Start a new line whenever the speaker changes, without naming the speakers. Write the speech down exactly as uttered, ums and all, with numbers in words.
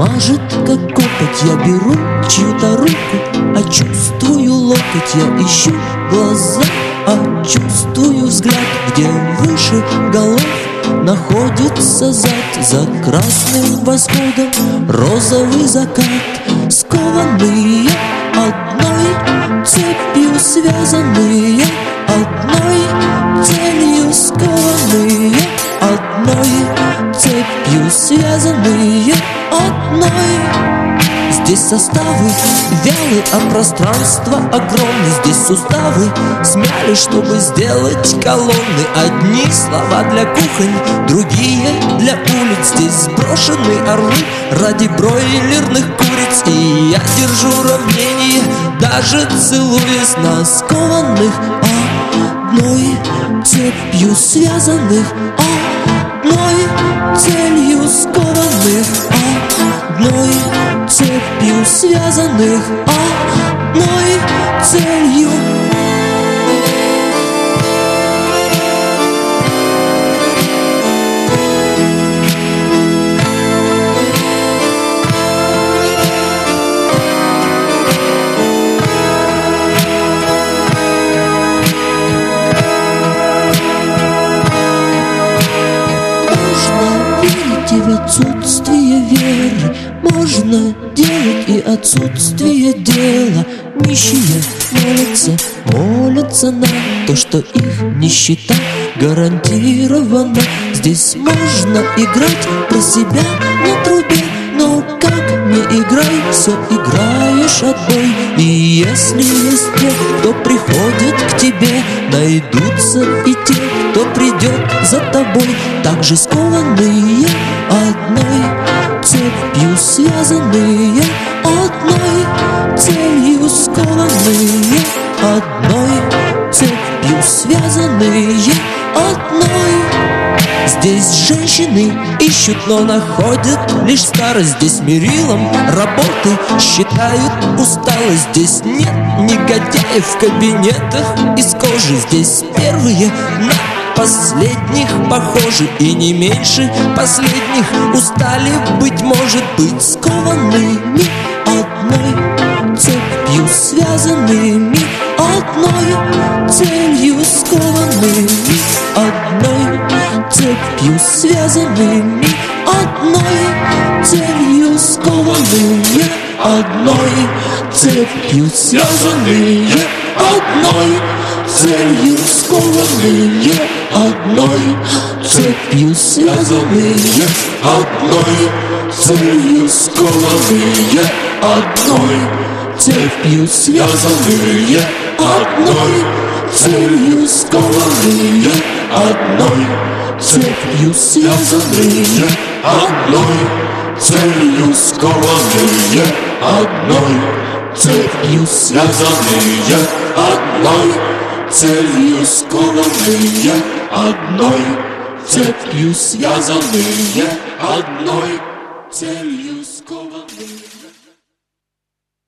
мажет, как копоть. Я беру чью-то руку, а чувствую локоть. Я ищу глаза, а чувствую взгляд. Где выше голов находится зад. За красным восходом розовый закат. Скованные одной цепью, связанные одной целью. Скованные одной цепью, связанные одной. Здесь составы вялы, а пространство огромное. Здесь суставы смяли, чтобы сделать колонны. Одни слова для кухонь, другие для улиц. Здесь сброшены орлы ради бройлерных куриц. И я держу равнение, даже целуясь на скованных одной цепью, связанных одной целью. Скованных одной цепью, связанных одной целью. В отсутствие веры можно делать и отсутствие дела. Нищие молятся, молятся на то, что их нищета гарантирована. Здесь можно играть про себя на трубе, но как не играй, все играешь отбой. И если есть те, кто приходит к тебе, найдутся и те, кто придет за тобой. Также скованные одной цепью, связанные одной целью. Скованные одной цепью, связанные одной. Здесь женщины ищут, но находят лишь старость. Здесь мерилом работы считают усталость. Здесь нет негодяев в кабинетах из кожи. Здесь первые на последних похожи, и не меньше последних устали, быть может, быть скованными одной цепью, связанными одной целью. Скованными одной цепью, связанными одной целью. Скованные одной цепью, связанные одной целью. Скованные одной цепью, связанные одной целью. Скованные одной цепью, связанные одной целью. Скованные одной цепью, связанные одной целью. Скованные одной цепью, связанные одной целью. Скованные одной цепью, связанные одной целью.